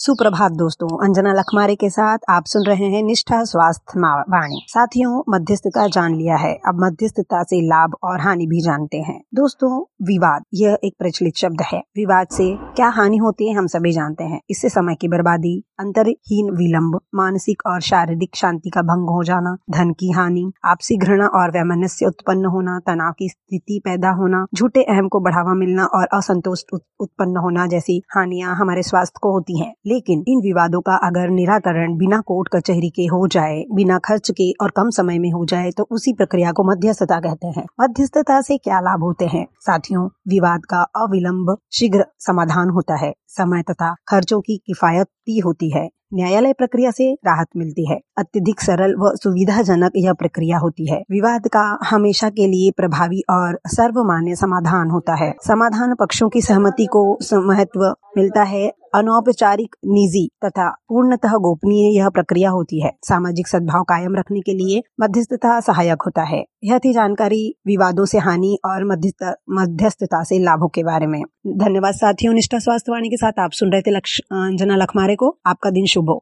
सुप्रभात दोस्तों, अंजना लखमारे के साथ आप सुन रहे हैं निष्ठा स्वास्थ्य वाणी। साथियों, मध्यस्थता जान लिया है, अब मध्यस्थता से लाभ और हानि भी जानते हैं। दोस्तों, विवाद यह एक प्रचलित शब्द है। विवाद से क्या हानि होती है हम सभी जानते हैं। इससे समय की बर्बादी, अंतरहीन विलंब, मानसिक और शारीरिक शांति का भंग हो जाना, धन की हानि, आपसी घृणा और वैमनस्य उत्पन्न होना, तनाव की स्थिति पैदा होना, झूठे अहम को बढ़ावा मिलना और असंतोष उत्पन्न होना जैसी हानियां हमारे स्वास्थ्य को होती हैं। लेकिन इन विवादों का अगर निराकरण बिना कोर्ट कचहरी के हो जाए, बिना खर्च के और कम समय में हो जाए तो उसी प्रक्रिया को मध्यस्थता कहते हैं। मध्यस्थता से क्या लाभ होते हैं? साथियों, विवाद का अविलंब शीघ्र समाधान होता है, समय तथा खर्चों की किफायती होती है, न्यायालय प्रक्रिया से राहत मिलती है, अत्यधिक सरल व सुविधाजनक यह प्रक्रिया होती है। विवाद का हमेशा के लिए प्रभावी और सर्वमान्य समाधान होता है। समाधान पक्षों की सहमति को महत्व मिलता है। अनौपचारिक, निजी तथा पूर्णतः गोपनीय यह प्रक्रिया होती है। सामाजिक सद्भाव कायम रखने के लिए मध्यस्थता सहायक होता है। यह थी जानकारी विवादों से हानि और मध्यस्थता से लाभों के बारे में। धन्यवाद साथियों। निष्ठा स्वास्थ्य वाणी के साथ आप सुन रहे थे अंजना लखमारे को। आपका दिन शुभ हो।